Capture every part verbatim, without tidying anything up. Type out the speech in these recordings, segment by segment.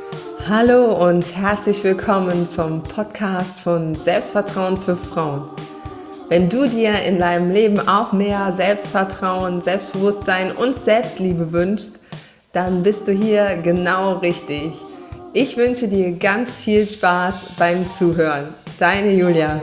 Hallo und herzlich willkommen zum Podcast von Selbstvertrauen für Frauen. Wenn du dir in deinem Leben auch mehr Selbstvertrauen, Selbstbewusstsein und Selbstliebe wünschst, dann bist du hier genau richtig. Ich wünsche dir ganz viel Spaß beim Zuhören. Deine Julia.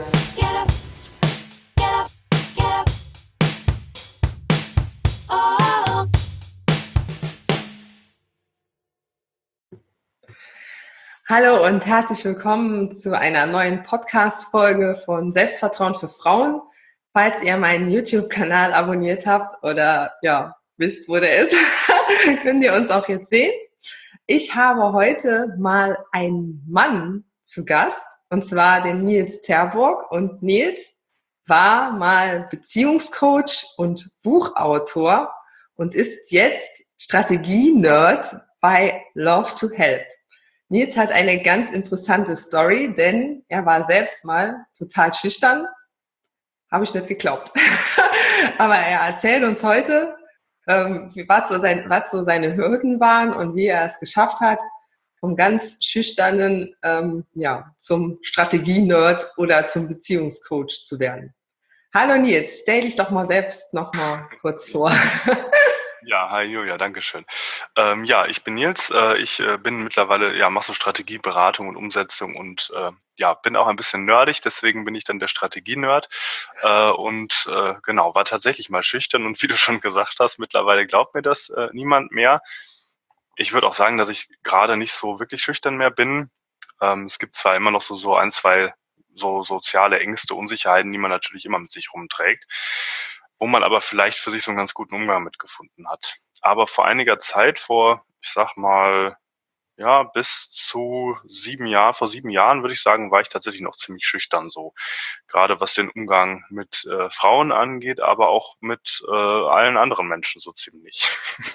Hallo und herzlich willkommen zu einer neuen Podcast-Folge von Selbstvertrauen für Frauen. Falls ihr meinen YouTube-Kanal abonniert habt oder ja, wisst, wo der ist, könnt ihr uns auch jetzt sehen. Ich habe heute mal einen Mann zu Gast, und zwar den Nils Terburg. Und Nils war mal Beziehungscoach und Buchautor und ist jetzt Strategie-Nerd bei Love to Help. Nils hat eine ganz interessante Story, denn er war selbst mal total schüchtern. Habe ich nicht geglaubt. Aber er erzählt uns heute, ähm, was, so sein, was so seine Hürden waren und wie er es geschafft hat, vom ganz schüchternen ähm, ja, zum Strategie-Nerd oder zum Beziehungscoach zu werden. Hallo Nils, stell dich doch mal selbst noch mal kurz vor. Ja, hi Julia, danke schön. Ähm, ja, ich bin Nils. Äh, ich äh, bin mittlerweile, ja, mache so Strategieberatung und Umsetzung und äh, ja, bin auch ein bisschen nerdig, deswegen bin ich dann der Strategie-Nerd. Äh, und äh, genau, war tatsächlich mal schüchtern und wie du schon gesagt hast, mittlerweile glaubt mir das äh, niemand mehr. Ich würde auch sagen, dass ich gerade nicht so wirklich schüchtern mehr bin. Ähm, es gibt zwar immer noch so, so ein, zwei so soziale Ängste, Unsicherheiten, die man natürlich immer mit sich rumträgt, wo man aber vielleicht für sich so einen ganz guten Umgang mit gefunden hat. Aber vor einiger Zeit, vor, ich sag mal, ja, bis zu sieben Jahren, vor sieben Jahren würde ich sagen, war ich tatsächlich noch ziemlich schüchtern so. Gerade was den Umgang mit äh, Frauen angeht, aber auch mit äh, allen anderen Menschen so ziemlich.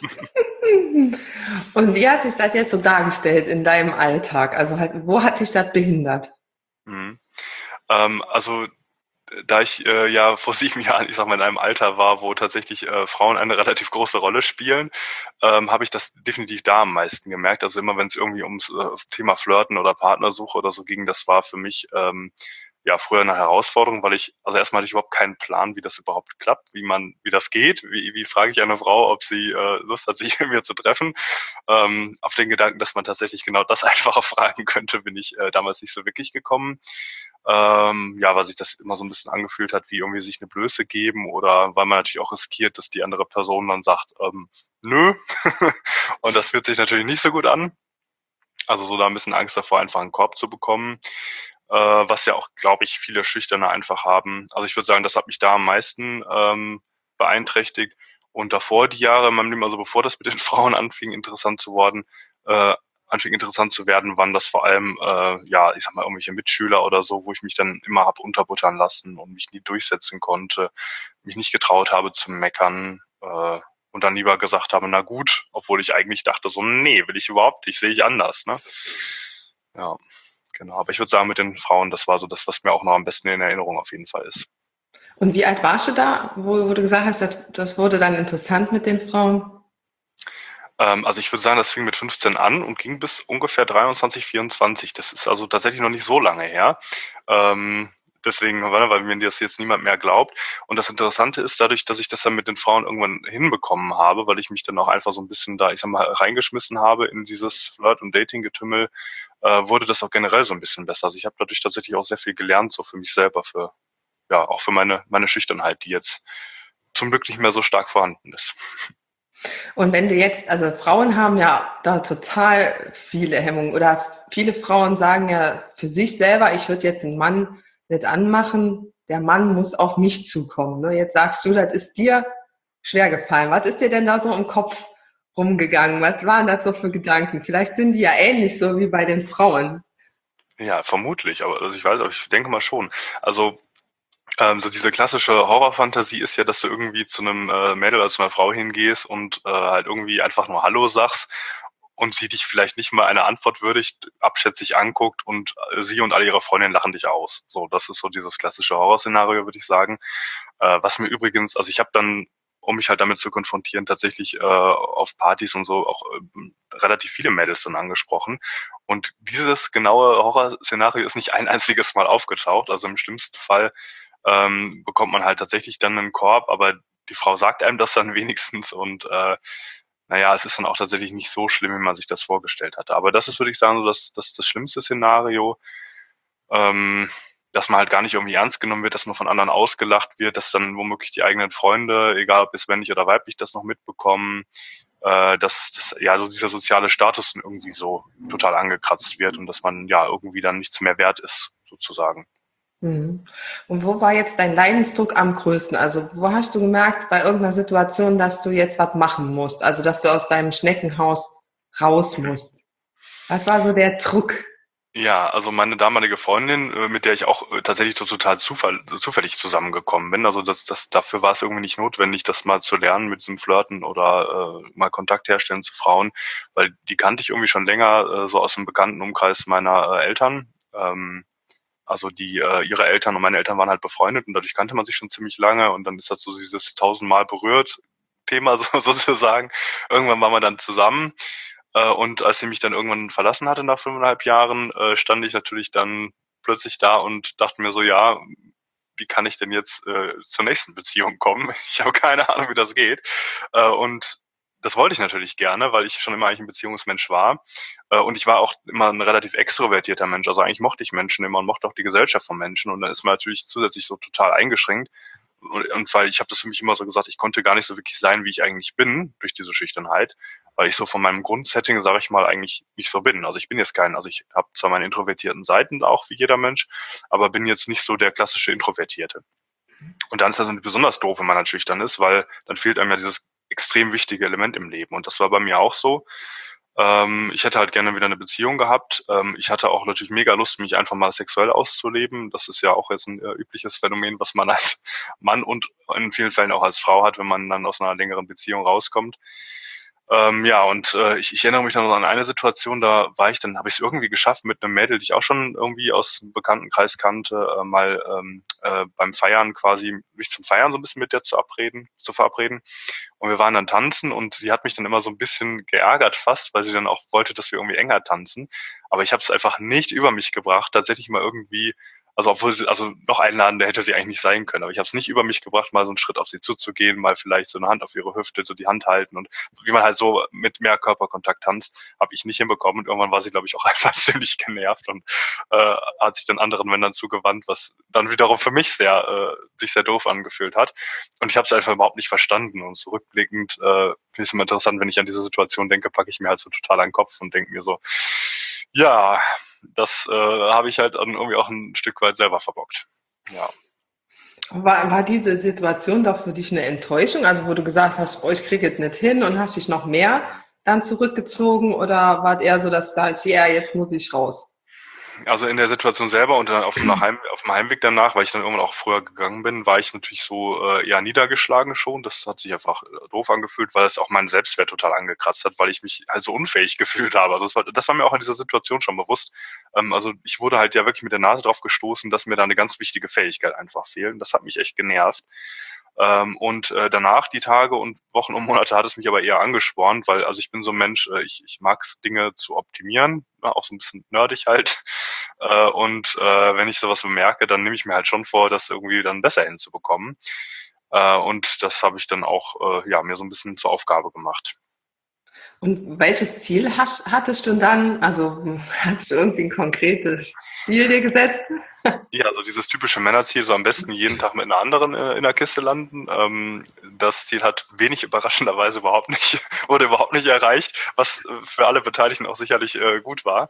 Und wie hat sich das jetzt so dargestellt in deinem Alltag? Also halt, wo hat dich das behindert? Mhm. Ähm, also da ich äh, ja vor sieben Jahren, ich sag mal, in einem Alter war, wo tatsächlich äh, Frauen eine relativ große Rolle spielen, ähm, habe ich das definitiv da am meisten gemerkt. Also immer wenn es irgendwie ums äh, Thema Flirten oder Partnersuche oder so ging, das war für mich ähm, ja früher eine Herausforderung, weil ich, also erstmal hatte ich überhaupt keinen Plan, wie das überhaupt klappt, wie man, wie das geht. Wie, wie frage ich eine Frau, ob sie äh, Lust hat, sich mit mir zu treffen? Ähm, auf den Gedanken, dass man tatsächlich genau das einfacher fragen könnte, bin ich äh, damals nicht so wirklich gekommen. Ähm, ja, weil sich das immer so ein bisschen angefühlt hat, wie irgendwie sich eine Blöße geben oder weil man natürlich auch riskiert, dass die andere Person dann sagt, ähm, nö. Und das fühlt sich natürlich nicht so gut an. Also so da ein bisschen Angst davor, einfach einen Korb zu bekommen, äh, was ja auch, glaube ich, viele Schüchterne einfach haben. Also ich würde sagen, das hat mich da am meisten ähm, beeinträchtigt. Und davor die Jahre in meinem Leben, also bevor das mit den Frauen anfing, interessant zu worden, äh, anfing interessant zu werden, waren das vor allem, äh, ja, ich sag mal, irgendwelche Mitschüler oder so, wo ich mich dann immer hab unterbuttern lassen und mich nie durchsetzen konnte, mich nicht getraut habe zu meckern, äh, und dann lieber gesagt habe, na gut, obwohl ich eigentlich dachte so, nee, will ich überhaupt nicht, sehe ich anders, ne? Ja, genau. Aber ich würde sagen, mit den Frauen, das war so das, was mir auch noch am besten in Erinnerung auf jeden Fall ist. Und wie alt warst du da, wo, wo du gesagt hast, das, das wurde dann interessant mit den Frauen? Ähm, also ich würde sagen, das fing mit fünfzehn an und ging bis ungefähr dreiundzwanzig, vierundzwanzig. Das ist also tatsächlich noch nicht so lange her. Ähm, deswegen, weil, weil mir das jetzt niemand mehr glaubt. Und das Interessante ist dadurch, dass ich das dann mit den Frauen irgendwann hinbekommen habe, weil ich mich dann auch einfach so ein bisschen da, ich sag mal, reingeschmissen habe in dieses Flirt- und Dating-Getümmel, äh, wurde das auch generell so ein bisschen besser. Also ich habe dadurch tatsächlich auch sehr viel gelernt, so für mich selber, für, ja, auch für meine, meine Schüchternheit, die jetzt zum Glück nicht mehr so stark vorhanden ist. Und wenn du jetzt, also Frauen haben ja da total viele Hemmungen oder viele Frauen sagen ja für sich selber, ich würde jetzt einen Mann nicht anmachen, der Mann muss auf mich zukommen. Ne? Jetzt sagst du, das ist dir schwer gefallen. Was ist dir denn da so im Kopf rumgegangen? Was waren das so für Gedanken? Vielleicht sind die ja ähnlich so wie bei den Frauen. Ja, vermutlich, aber also ich weiß, aber ich denke mal schon. Also ähm, so diese klassische Horrorfantasie ist ja, dass du irgendwie zu einem äh, Mädel oder zu einer Frau hingehst und äh, halt irgendwie einfach nur Hallo sagst und sie dich vielleicht nicht mal eine Antwort würdigt, abschätzig anguckt und äh, sie und alle ihre Freundinnen lachen dich aus. So, das ist so dieses klassische Horrorszenario, würde ich sagen. Äh, was mir übrigens, also ich habe dann, um mich halt damit zu konfrontieren, tatsächlich äh, auf Partys und so auch äh, relativ viele Mädels dann angesprochen. Und dieses genaue Horrorszenario ist nicht ein einziges Mal aufgetaucht. Also im schlimmsten Fall ähm, bekommt man halt tatsächlich dann einen Korb, aber die Frau sagt einem das dann wenigstens und äh, naja, es ist dann auch tatsächlich nicht so schlimm, wie man sich das vorgestellt hatte. Aber das ist, würde ich sagen, so das, das, das schlimmste Szenario, ähm, dass man halt gar nicht irgendwie ernst genommen wird, dass man von anderen ausgelacht wird, dass dann womöglich die eigenen Freunde, egal ob es männlich oder weiblich, das noch mitbekommen, äh, dass, dass ja so dieser soziale Status dann irgendwie so total angekratzt wird und dass man ja irgendwie dann nichts mehr wert ist, sozusagen. Mhm. Und wo war jetzt dein Leidensdruck am größten? Also wo hast du gemerkt bei irgendeiner Situation, dass du jetzt was machen musst? Also dass du aus deinem Schneckenhaus raus musst? Was war so der Druck? Ja, also meine damalige Freundin, äh, mit der ich auch äh, tatsächlich so total zufall, zufällig zusammengekommen bin. Also das, das, dafür war es irgendwie nicht notwendig, das mal zu lernen mit diesem Flirten oder äh, mal Kontakt herstellen zu Frauen, weil die kannte ich irgendwie schon länger, äh, so aus dem bekannten Umkreis meiner äh, Eltern. Ähm, also die, äh, ihre Eltern und meine Eltern waren halt befreundet und dadurch kannte man sich schon ziemlich lange und dann ist das so dieses tausendmal berührt Thema so, sozusagen. Irgendwann waren wir dann zusammen äh, und als sie mich dann irgendwann verlassen hatte nach fünfeinhalb Jahren, äh, stand ich natürlich dann plötzlich da und dachte mir so, ja, wie kann ich denn jetzt äh, zur nächsten Beziehung kommen? Ich habe keine Ahnung, wie das geht. Äh, und das wollte ich natürlich gerne, weil ich schon immer eigentlich ein Beziehungsmensch war. Äh, und ich war auch immer ein relativ extrovertierter Mensch. Also eigentlich mochte ich Menschen immer und mochte auch die Gesellschaft von Menschen. Und dann ist man natürlich zusätzlich so total eingeschränkt. Und, und weil ich habe das für mich immer so gesagt, ich konnte gar nicht so wirklich sein, wie ich eigentlich bin, durch diese Schüchternheit, weil ich so von meinem Grundsetting, sage ich mal, eigentlich nicht so bin. Also ich bin jetzt kein, also ich habe zwar meine introvertierten Seiten auch wie jeder Mensch, aber bin jetzt nicht so der klassische Introvertierte. Und dann ist das besonders doof, wenn man dann schüchtern ist, weil dann fehlt einem ja dieses extrem wichtige Element im Leben. Und das war bei mir auch so. Ähm, ich hätte halt gerne wieder eine Beziehung gehabt. Ähm, ich hatte auch natürlich mega Lust, mich einfach mal sexuell auszuleben. Das ist ja auch jetzt ein äh, übliches Phänomen, was man als Mann und in vielen Fällen auch als Frau hat, wenn man dann aus einer längeren Beziehung rauskommt. Ähm, ja, und äh, ich, ich erinnere mich dann noch an eine Situation, da war ich, dann habe ich es irgendwie geschafft, mit einem Mädel, die ich auch schon irgendwie aus dem Bekanntenkreis kannte, äh, mal ähm, äh, beim Feiern quasi mich zum Feiern so ein bisschen mit der zu abreden, zu verabreden. Und wir waren dann tanzen und sie hat mich dann immer so ein bisschen geärgert fast, weil sie dann auch wollte, dass wir irgendwie enger tanzen. Aber ich habe es einfach nicht über mich gebracht, tatsächlich mal irgendwie, also obwohl sie, also noch einladender hätte sie eigentlich nicht sein können, aber ich habe es nicht über mich gebracht, mal so einen Schritt auf sie zuzugehen, mal vielleicht so eine Hand auf ihre Hüfte, so die Hand halten und wie man halt so mit mehr Körperkontakt tanzt, habe ich nicht hinbekommen und irgendwann war sie, glaube ich, auch einfach ziemlich genervt und äh, hat sich dann anderen Männern zugewandt, was dann wiederum für mich sehr äh, sich sehr doof angefühlt hat. Und ich habe es einfach überhaupt nicht verstanden. Und zurückblickend äh, finde ich es immer interessant, wenn ich an diese Situation denke, packe ich mir halt so total an den Kopf und denke mir so, ja, das äh, habe ich halt dann irgendwie auch ein Stück weit selber verbockt. Ja. War, war diese Situation doch für dich eine Enttäuschung? Also wo du gesagt hast, oh, ich kriege es nicht hin und hast dich noch mehr dann zurückgezogen oder war es eher so, dass da ich, ja, jetzt muss ich raus? Also in der Situation selber und dann auf dem, Heim, auf dem Heimweg danach, weil ich dann irgendwann auch früher gegangen bin, war ich natürlich so äh, eher niedergeschlagen schon. Das hat sich einfach äh, doof angefühlt, weil es auch meinen Selbstwert total angekratzt hat, weil ich mich halt so unfähig gefühlt habe. Also das war, das war mir auch in dieser Situation schon bewusst. Ähm, also ich wurde halt ja wirklich mit der Nase drauf gestoßen, dass mir da eine ganz wichtige Fähigkeit einfach fehlt. Und das hat mich echt genervt. Ähm, und äh, danach, die Tage und Wochen und Monate, hat es mich aber eher angespornt, weil also ich bin so ein Mensch, äh, ich, ich mag es, Dinge zu optimieren, ja, auch so ein bisschen nerdig halt. Äh, und äh, wenn ich sowas bemerke, dann nehme ich mir halt schon vor, das irgendwie dann besser hinzubekommen. Äh, und das habe ich dann auch äh, ja, mir so ein bisschen zur Aufgabe gemacht. Und welches Ziel hast, hattest du dann? Also hattest du irgendwie ein konkretes Ziel dir gesetzt? Ja, also dieses typische Männerziel, so am besten jeden Tag mit einer anderen äh, in der Kiste landen. Ähm, das Ziel hat wenig überraschenderweise überhaupt nicht, wurde überhaupt nicht erreicht, was äh, für alle Beteiligten auch sicherlich äh, gut war.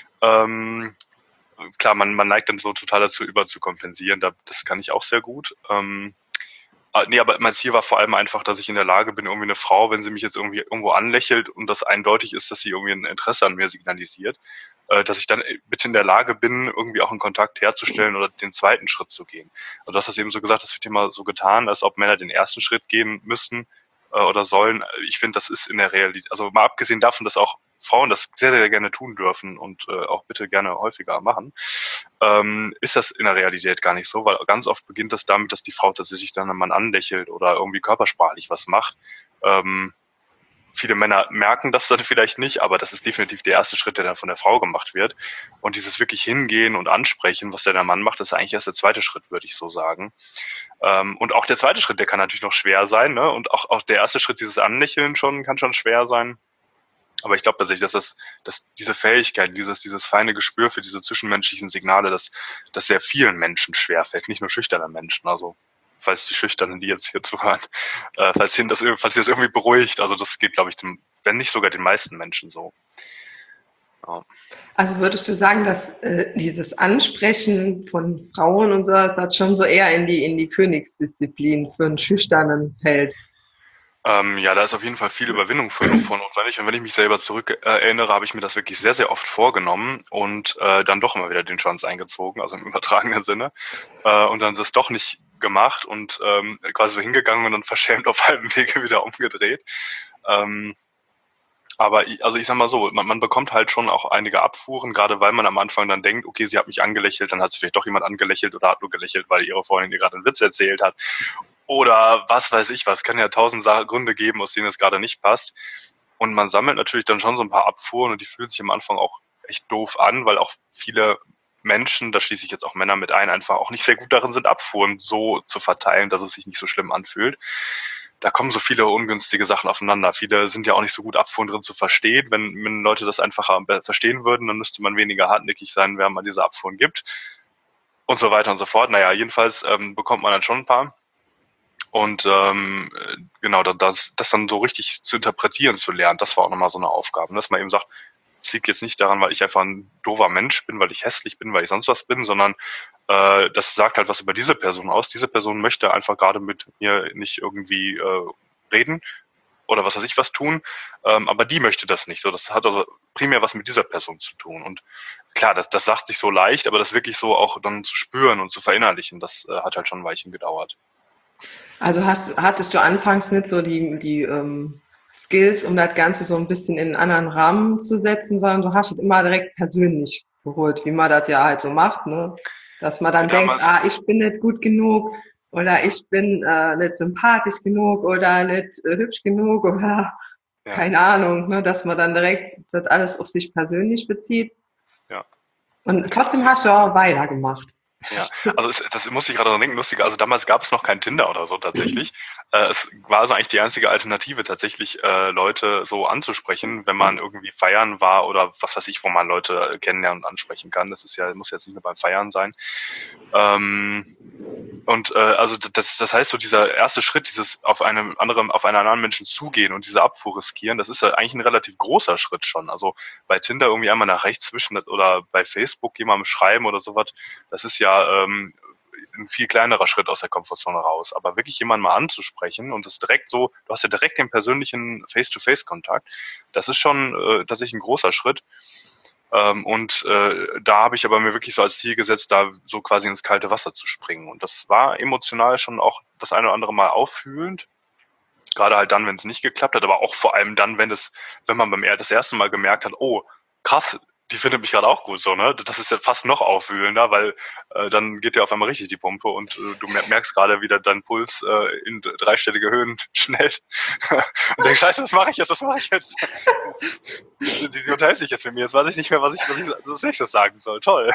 Ähm, klar, man, man neigt dann so total dazu, überzukompensieren. Da, das kann ich auch sehr gut. Ähm, ah, nee, aber mein Ziel war vor allem einfach, dass ich in der Lage bin, irgendwie eine Frau, wenn sie mich jetzt irgendwie irgendwo anlächelt und das eindeutig ist, dass sie irgendwie ein Interesse an mir signalisiert, äh, dass ich dann bitte in der Lage bin, irgendwie auch einen Kontakt herzustellen oder den zweiten Schritt zu gehen. Also du hast das eben so gesagt, das wird immer so getan, als ob Männer den ersten Schritt gehen müssen äh, oder sollen. Ich finde, das ist in der Realität, also mal abgesehen davon, dass auch Frauen das sehr, sehr gerne tun dürfen und äh, auch bitte gerne häufiger machen, ähm, ist das in der Realität gar nicht so, weil ganz oft beginnt das damit, dass die Frau tatsächlich dann einen Mann anlächelt oder irgendwie körpersprachlich was macht. Ähm, viele Männer merken das dann vielleicht nicht, aber das ist definitiv der erste Schritt, der dann von der Frau gemacht wird. Und dieses wirklich hingehen und ansprechen, was der Mann macht, ist eigentlich erst der zweite Schritt, würde ich so sagen. Ähm, und auch der zweite Schritt, der kann natürlich noch schwer sein, ne? Und auch, auch der erste Schritt, dieses Anlächeln schon, kann schon schwer sein. Aber ich glaube tatsächlich, dass das, dass diese Fähigkeit, dieses, dieses feine Gespür für diese zwischenmenschlichen Signale, dass das sehr vielen Menschen schwerfällt, nicht nur schüchternen Menschen. Also falls die Schüchternen, die jetzt hier zuhören, äh, falls ihnen das, falls sie das irgendwie beruhigt. Also das geht, glaube ich, dem, wenn nicht sogar den meisten Menschen so. Ja. Also würdest du sagen, dass äh, dieses Ansprechen von Frauen und so, das hat schon so eher in die in die Königsdisziplin für einen schüchternen fällt? Ähm, ja, da ist auf jeden Fall viel Überwindung für, für notwendig. Und wenn ich mich selber zurück äh, erinnere, habe ich mir das wirklich sehr, sehr oft vorgenommen und äh, dann doch immer wieder den Schwanz eingezogen, also im übertragenen Sinne. Äh, und dann das doch nicht gemacht und ähm, quasi so hingegangen und dann verschämt auf halbem Wege wieder umgedreht. Ähm, aber ich, also ich sag mal so, man, man bekommt halt schon auch einige Abfuhren, gerade weil man am Anfang dann denkt, okay, sie hat mich angelächelt, dann hat sie vielleicht doch jemand angelächelt oder hat nur gelächelt, weil ihre Freundin ihr gerade einen Witz erzählt hat. Oder was weiß ich was, kann ja tausend Gründe geben, aus denen es gerade nicht passt. Und man sammelt natürlich dann schon so ein paar Abfuhren und die fühlen sich am Anfang auch echt doof an, weil auch viele Menschen, da schließe ich jetzt auch Männer mit ein, einfach auch nicht sehr gut darin sind, Abfuhren so zu verteilen, dass es sich nicht so schlimm anfühlt. Da kommen so viele ungünstige Sachen aufeinander. Viele sind ja auch nicht so gut, Abfuhren drin zu verstehen. Wenn, wenn Leute das einfacher verstehen würden, dann müsste man weniger hartnäckig sein, wenn man diese Abfuhren gibt. Und so weiter und so fort. Naja, jedenfalls ähm, bekommt man dann schon ein paar. Und ähm, genau, das, das dann so richtig zu interpretieren zu lernen, das war auch nochmal so eine Aufgabe. Dass man eben sagt, es liegt jetzt nicht daran, weil ich einfach ein doofer Mensch bin, weil ich hässlich bin, weil ich sonst was bin, sondern äh, das sagt halt was über diese Person aus. Diese Person möchte einfach gerade mit mir nicht irgendwie äh, reden oder was weiß ich was tun, ähm, aber die möchte das nicht. So, das hat also primär was mit dieser Person zu tun. Und klar, das, das sagt sich so leicht, aber das wirklich so auch dann zu spüren und zu verinnerlichen, das äh, hat halt schon ein Weilchen gedauert. Also hast, hattest du anfangs nicht so die, die ähm, Skills, um das Ganze so ein bisschen in einen anderen Rahmen zu setzen, sondern du hast es immer direkt persönlich geholt, wie man das ja halt so macht, ne? Dass man dann Ja, denkt, ah, ich bin nicht gut genug oder ich bin äh, nicht sympathisch genug oder nicht äh, hübsch genug oder ja. keine Ahnung, ne? Dass man dann direkt das alles auf sich persönlich bezieht. Ja. Und trotzdem hast du auch weitergemacht. Ja, also es, das musste ich gerade dran denken, lustig, also damals gab es noch kein Tinder oder so tatsächlich. Äh, es war also eigentlich die einzige Alternative, tatsächlich äh, Leute so anzusprechen, wenn man irgendwie feiern war oder was weiß ich, wo man Leute kennenlernen und ansprechen kann. Das ist ja, muss jetzt nicht nur beim Feiern sein. Ähm, und äh, also das, das heißt so, dieser erste Schritt, dieses auf einem anderen, auf einen anderen Menschen zugehen und diese Abfuhr riskieren, das ist ja eigentlich ein relativ großer Schritt schon. Also bei Tinder irgendwie einmal nach rechts zwischen oder bei Facebook jemandem schreiben oder sowas, das ist ja ähm, ein viel kleinerer Schritt aus der Komfortzone raus. Aber wirklich jemanden mal anzusprechen und das direkt so, du hast ja direkt den persönlichen Face-to-Face-Kontakt, das ist schon äh, tatsächlich ein großer Schritt. Ähm, und äh, da habe ich aber mir wirklich so als Ziel gesetzt, da so quasi ins kalte Wasser zu springen. Und das war emotional schon auch das eine oder andere Mal auffühlend. Gerade halt dann, wenn es nicht geklappt hat, aber auch vor allem dann, wenn es, wenn man beim das erste Mal gemerkt hat, oh, krass, die findet mich gerade auch gut so, ne? Das ist ja fast noch aufwühlender, weil äh, dann geht dir auf einmal richtig die Pumpe und äh, du merkst gerade wieder dein Puls äh, in dreistellige Höhen schnellt und denkst, scheiße, was mache ich jetzt, was mache ich jetzt? sie, sie unterhält sich jetzt mit mir, jetzt weiß ich nicht mehr, was ich, was ich als nächstes sagen soll. Toll.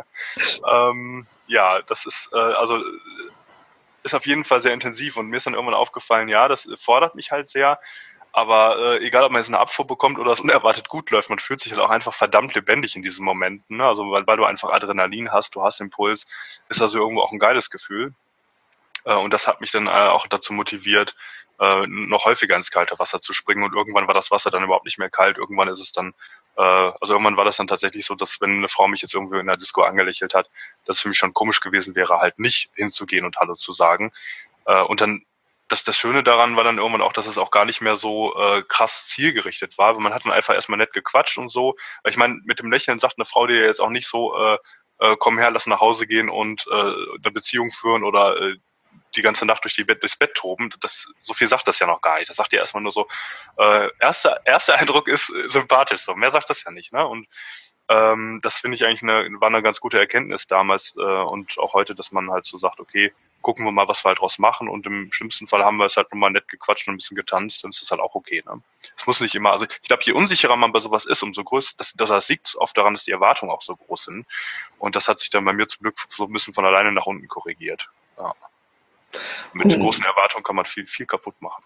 ähm, ja, das ist, äh, also ist auf jeden Fall sehr intensiv und mir ist dann irgendwann aufgefallen, ja, das fordert mich halt sehr. Aber äh, egal, ob man jetzt eine Abfuhr bekommt oder es unerwartet gut läuft, man fühlt sich halt auch einfach verdammt lebendig in diesen Momenten. Ne? Also weil, weil du einfach Adrenalin hast, du hast Impuls, ist also irgendwo auch ein geiles Gefühl. Äh, und das hat mich dann äh, auch dazu motiviert, äh, noch häufiger ins kalte Wasser zu springen. Und irgendwann war das Wasser dann überhaupt nicht mehr kalt. Irgendwann ist es dann, äh, also irgendwann war das dann tatsächlich so, dass wenn eine Frau mich jetzt irgendwo in der Disco angelächelt hat, das für mich schon komisch gewesen wäre, halt nicht hinzugehen und Hallo zu sagen. Äh, und dann Das, das Schöne daran war dann irgendwann auch, dass es auch gar nicht mehr so äh, krass zielgerichtet war, weil man hat dann einfach erstmal nett gequatscht und so. Weil ich meine, mit dem Lächeln sagt eine Frau dir jetzt auch nicht so, äh, äh, komm her, lass nach Hause gehen und äh, eine Beziehung führen oder äh, die ganze Nacht durch die Bett, durchs Bett toben. Das, so viel sagt das ja noch gar nicht. Das sagt ja erstmal nur so, äh, erster, erster Eindruck ist äh, sympathisch, so mehr sagt das ja nicht. Ne? Und Ähm, das finde ich eigentlich eine, war eine ganz gute Erkenntnis damals äh, und auch heute, dass man halt so sagt, okay, gucken wir mal, was wir halt draus machen und im schlimmsten Fall haben wir es halt nur mal nett gequatscht und ein bisschen getanzt, dann ist das halt auch okay. Ne? Es muss nicht immer, also ich glaube, je unsicherer man bei sowas ist, umso größer, das, das liegt oft daran, dass die Erwartungen auch so groß sind und das hat sich dann bei mir zum Glück so ein bisschen von alleine nach unten korrigiert. Ja. Mit Und großen Erwartungen kann man viel, viel kaputt machen.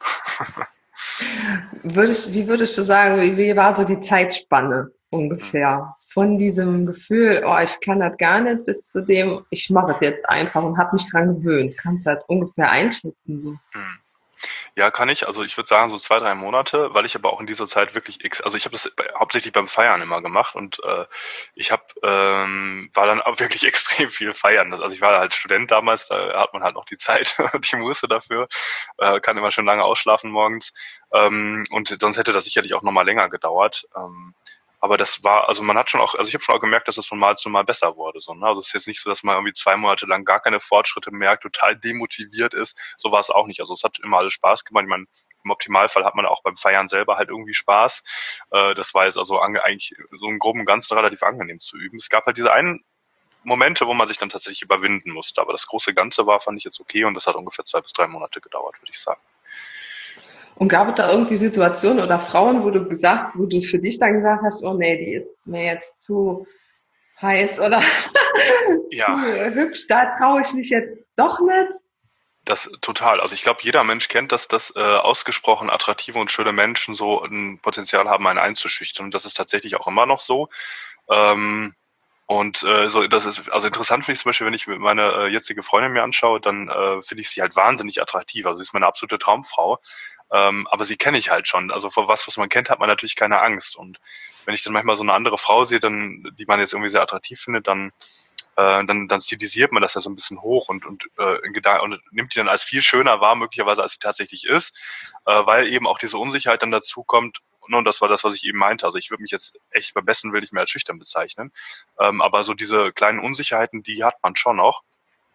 würdest, wie würdest du sagen, wie, wie war so die Zeitspanne Hm. ungefähr? Von diesem Gefühl, oh, ich kann das gar nicht, bis zu dem, ich mache das jetzt einfach und habe mich dran gewöhnt. Kannst du das ungefähr einschätzen? So? Hm. Ja, kann ich. Also ich würde sagen so zwei, drei Monate, weil ich aber auch in dieser Zeit wirklich, ex also ich habe das bei, hauptsächlich beim Feiern immer gemacht und äh, ich habe ähm, war dann auch wirklich extrem viel feiern. Also ich war halt Student damals, da hat man halt noch die Zeit und die Muße dafür, äh, kann immer schon lange ausschlafen morgens ähm, und sonst hätte das sicherlich auch noch mal länger gedauert. Ähm, aber das war, also man hat schon auch, also ich habe schon auch gemerkt, dass es von Mal zu Mal besser wurde. So, ne? Also es ist jetzt nicht so, dass man irgendwie zwei Monate lang gar keine Fortschritte merkt, total demotiviert ist. So war es auch nicht. Also es hat immer alles Spaß gemacht. Ich meine, im Optimalfall hat man auch beim Feiern selber halt irgendwie Spaß. Äh, das war jetzt also ange eigentlich so im groben und Ganzen relativ angenehm zu üben. Es gab halt diese einen Momente, wo man sich dann tatsächlich überwinden musste. Aber das große Ganze war, fand ich jetzt okay und das hat ungefähr zwei bis drei Monate gedauert, würde ich sagen. Und gab es da irgendwie Situationen oder Frauen, wo du gesagt, wo du für dich dann gesagt hast, oh nee, die ist mir jetzt zu heiß oder Ja, zu hübsch, da traue ich mich jetzt doch nicht? das total. Also ich glaube, jeder Mensch kennt das, dass äh, ausgesprochen attraktive und schöne Menschen so ein Potenzial haben, einen einzuschüchtern. Und das ist tatsächlich auch immer noch so. Ähm, und äh, so, das ist, also interessant finde ich zum Beispiel, wenn ich meine äh, jetzige Freundin mir anschaue, dann äh, finde ich sie halt wahnsinnig attraktiv. Also sie ist meine absolute Traumfrau. Ähm, aber sie kenne ich halt schon. Also vor was, was man kennt, hat man natürlich keine Angst. Und wenn ich dann manchmal so eine andere Frau sehe, dann, die man jetzt irgendwie sehr attraktiv findet, dann äh, dann, dann stilisiert man das ja so ein bisschen hoch und, und, äh, in Gedanken und nimmt die dann als viel schöner wahr, möglicherweise, als sie tatsächlich ist, äh, weil eben auch diese Unsicherheit dann dazu kommt. Und das war das, was ich eben meinte. Also ich würde mich jetzt echt beim besten Willen nicht mehr als schüchtern bezeichnen. Ähm, aber so diese kleinen Unsicherheiten, die hat man schon noch.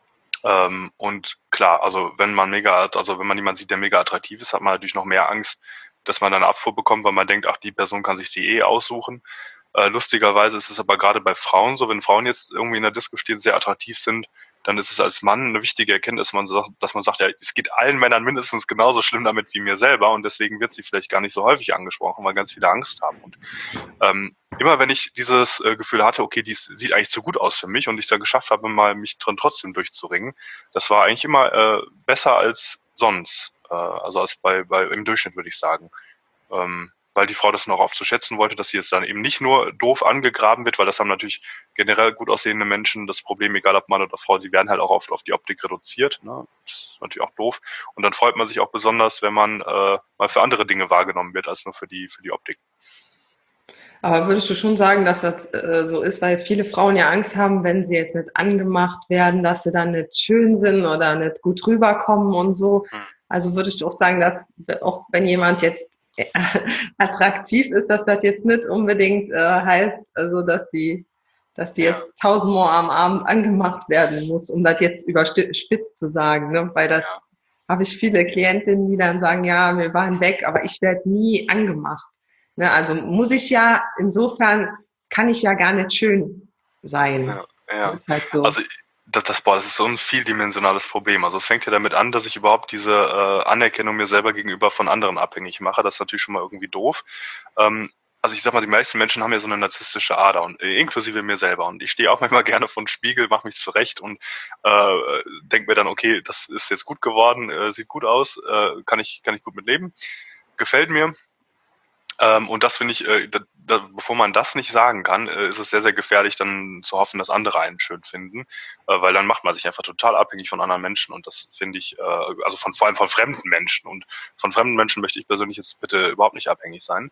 Ähm, und klar, also wenn man mega, also wenn man jemanden sieht, der mega attraktiv ist, hat man natürlich noch mehr Angst, dass man dann eine Abfuhr bekommt, weil man denkt, ach, die Person kann sich die eh aussuchen. Äh, lustigerweise ist es aber gerade bei Frauen so, wenn Frauen jetzt irgendwie in der Disco stehen, sehr attraktiv sind, dann ist es als Mann eine wichtige Erkenntnis, man sagt, dass man sagt, ja, es geht allen Männern mindestens genauso schlimm damit wie mir selber und deswegen wird sie vielleicht gar nicht so häufig angesprochen, weil ganz viele Angst haben. Und ähm, immer wenn ich dieses äh, Gefühl hatte, okay, die sieht eigentlich zu gut aus für mich und ich dann geschafft habe, mal mich dran trotzdem durchzuringen, das war eigentlich immer äh, besser als sonst, äh, also als bei, bei im Durchschnitt würde ich sagen. Ähm, weil die Frau das noch oft zu schätzen wollte, dass sie jetzt dann eben nicht nur doof angegraben wird, weil das haben natürlich generell gut aussehende Menschen das Problem, egal ob Mann oder Frau, die werden halt auch oft auf die Optik reduziert. Ne? Das ist natürlich auch doof. Und dann freut man sich auch besonders, wenn man äh, mal für andere Dinge wahrgenommen wird, als nur für die, für die Optik. Aber würdest du schon sagen, dass das äh, so ist, weil viele Frauen ja Angst haben, wenn sie jetzt nicht angemacht werden, dass sie dann nicht schön sind oder nicht gut rüberkommen und so. Hm. Also würdest du auch sagen, dass auch wenn jemand jetzt äh, attraktiv ist, dass das jetzt nicht unbedingt äh, heißt, also dass die, dass die Ja, jetzt tausendmal am Abend angemacht werden muss, um das jetzt überspitzt zu sagen, ne? Weil ja. das habe ich viele Klientinnen, die dann sagen, ja, wir waren weg, aber ich werde nie angemacht. Ne, also muss ich ja, insofern kann ich ja gar nicht schön sein. Ja, Das ja. ist halt so. Also das, das, boah, das ist so ein vieldimensionales Problem. Also es fängt ja damit an, dass ich überhaupt diese äh, Anerkennung mir selber gegenüber von anderen abhängig mache. Das ist natürlich schon mal irgendwie doof. Ähm, also ich sag mal, die meisten Menschen haben ja so eine narzisstische Ader und äh, inklusive mir selber. Und ich stehe auch manchmal gerne vor den Spiegel, mache mich zurecht und äh, denke mir dann, okay, das ist jetzt gut geworden, äh, sieht gut aus, äh, kann ich, kann ich gut mit leben, gefällt mir. Ähm, und das finde ich, äh, da, da, bevor man das nicht sagen kann, äh, ist es sehr, sehr gefährlich, dann zu hoffen, dass andere einen schön finden, äh, weil dann macht man sich einfach total abhängig von anderen Menschen und das finde ich, äh, also von vor allem von fremden Menschen und von fremden Menschen möchte ich persönlich jetzt bitte überhaupt nicht abhängig sein.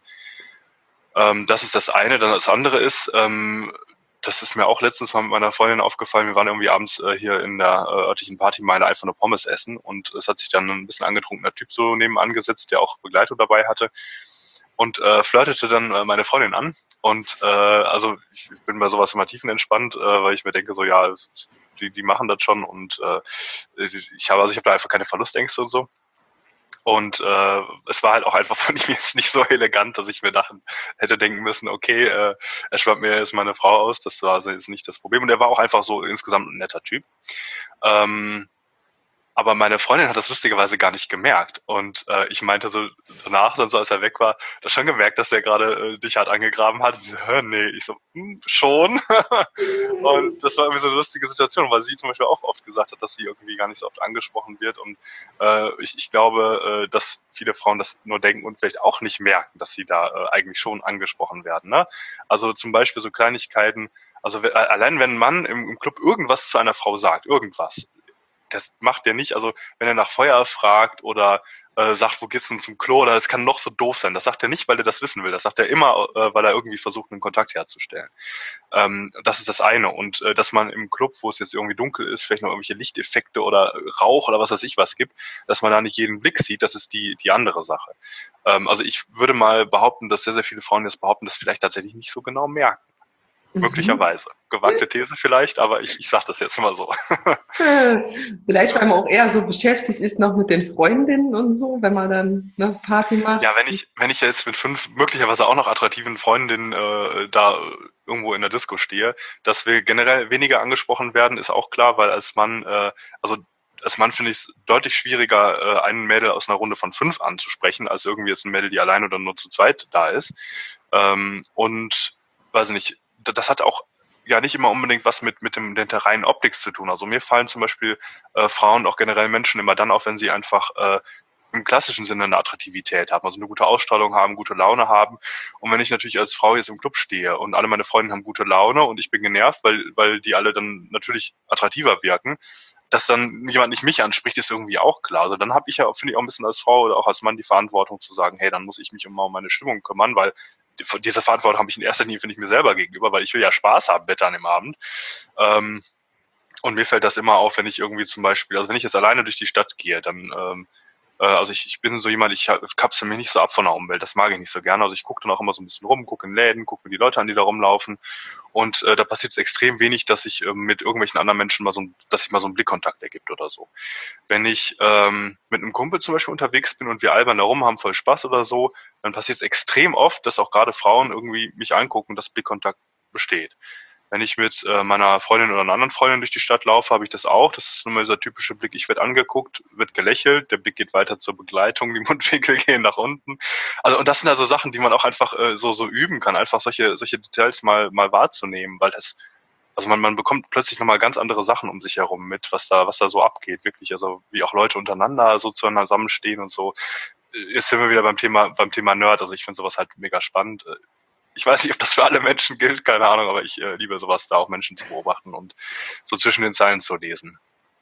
Ähm, das ist das eine. Dann das andere ist, ähm, das ist mir auch letztens mal mit meiner Freundin aufgefallen. Wir waren irgendwie abends äh, hier in der äh, örtlichen Partymeile einfach nur Pommes essen und es hat sich dann ein bisschen angetrunkener Typ so nebenan gesetzt, der auch Begleitung dabei hatte und äh, flirtete dann äh, meine Freundin an. Und äh, also ich, ich bin bei sowas immer tiefenentspannt, äh, weil ich mir denke, so ja, die, die machen das schon und äh, ich habe also ich habe da einfach keine Verlustängste und so. Und äh, es war halt auch einfach von ihm jetzt nicht so elegant, dass ich mir dachten, hätte denken müssen, okay, äh, er schwappt mir jetzt meine Frau aus, das war also jetzt nicht das Problem. Und er war auch einfach so insgesamt ein netter Typ. Ähm, aber meine Freundin hat das lustigerweise gar nicht gemerkt. Und äh, ich meinte so danach, dann so als er weg war, das schon gemerkt, dass er gerade äh, dich hart angegraben hat. Sie so, hä, nee, ich so, hm, schon. Und das war irgendwie so eine lustige Situation, weil sie zum Beispiel auch oft gesagt hat, dass sie irgendwie gar nicht so oft angesprochen wird. Und äh, ich, ich glaube, äh, dass viele Frauen das nur denken und vielleicht auch nicht merken, dass sie da äh, eigentlich schon angesprochen werden. Ne? Also zum Beispiel so Kleinigkeiten, also we- allein wenn ein Mann im, im Club irgendwas zu einer Frau sagt, irgendwas, das macht er nicht, also wenn er nach Feuer fragt oder äh, sagt, wo geht's denn zum Klo, oder es kann noch so doof sein, das sagt er nicht, weil er das wissen will, das sagt er immer, äh, weil er irgendwie versucht, einen Kontakt herzustellen. Ähm, das ist das eine. Und äh, dass man im Club, wo es jetzt irgendwie dunkel ist, vielleicht noch irgendwelche Lichteffekte oder Rauch oder was weiß ich was gibt, dass man da nicht jeden Blick sieht, das ist die, die andere Sache. Ähm, also ich würde mal behaupten, dass sehr, sehr viele Frauen jetzt behaupten, das vielleicht tatsächlich nicht so genau merken. Mhm. Möglicherweise. Gewagte These vielleicht, aber ich, ich sage das jetzt mal so. Vielleicht, weil man auch eher so beschäftigt ist noch mit den Freundinnen und so, wenn man dann eine Party macht. Ja, wenn ich, wenn ich jetzt mit fünf möglicherweise auch noch attraktiven Freundinnen äh, da irgendwo in der Disco stehe, dass wir generell weniger angesprochen werden, ist auch klar, weil als Mann, äh, also als Mann finde ich es deutlich schwieriger, äh, einen Mädel aus einer Runde von fünf anzusprechen, als irgendwie jetzt ein Mädel, die allein oder nur zu zweit da ist. Ähm, und weiß ich nicht, d- das hat auch ja nicht immer unbedingt was mit, mit dem mit der reinen Optik zu tun. Also mir fallen zum Beispiel äh, Frauen, auch generell Menschen immer dann auf, wenn sie einfach äh, im klassischen Sinne eine Attraktivität haben, also eine gute Ausstrahlung haben, gute Laune haben. Und wenn ich natürlich als Frau jetzt im Club stehe und alle meine Freunde haben gute Laune und ich bin genervt, weil, weil die alle dann natürlich attraktiver wirken, dass dann jemand nicht mich anspricht, ist irgendwie auch klar. Also dann habe ich ja, finde ich, auch ein bisschen als Frau oder auch als Mann die Verantwortung zu sagen, hey, dann muss ich mich um meine Stimmung kümmern, weil die- diese Verantwortung habe ich in erster Linie, finde ich, mir selber gegenüber, weil ich will ja Spaß haben mit an dem Abend. Ähm, und mir fällt das immer auf, wenn ich irgendwie zum Beispiel, also wenn ich jetzt alleine durch die Stadt gehe, dann ähm, äh, also ich, ich bin so jemand, ich kapsel mich nicht so ab von der Umwelt, das mag ich nicht so gerne. Also ich gucke dann auch immer so ein bisschen rum, gucke in Läden, gucke mir die Leute an, die da rumlaufen. Und äh, da passiert es extrem wenig, dass ich äh, mit irgendwelchen anderen Menschen mal so, ein- dass sich mal so ein Blickkontakt ergibt oder so. Wenn ich ähm, mit einem Kumpel zum Beispiel unterwegs bin und wir albern da rum, haben voll Spaß oder so, dann passiert es extrem oft, dass auch gerade Frauen irgendwie mich angucken, dass Blickkontakt besteht. Wenn ich mit äh, meiner Freundin oder einer anderen Freundin durch die Stadt laufe, habe ich das auch. Das ist nun mal dieser typische Blick, ich werde angeguckt, wird gelächelt, der Blick geht weiter zur Begleitung, die Mundwinkel gehen nach unten. Also und das sind also Sachen, die man auch einfach äh, so so üben kann, einfach solche solche Details mal mal wahrzunehmen, weil das also man man bekommt plötzlich nochmal ganz andere Sachen um sich herum mit, was da was da so abgeht, wirklich. Also wie auch Leute untereinander so zueinander zusammenstehen und so. Jetzt sind wir wieder beim Thema beim Thema Nerd. Also ich finde sowas halt mega spannend. Ich weiß nicht, ob das für alle Menschen gilt, keine Ahnung, aber ich äh, liebe sowas, da auch Menschen zu beobachten und so zwischen den Zeilen zu lesen.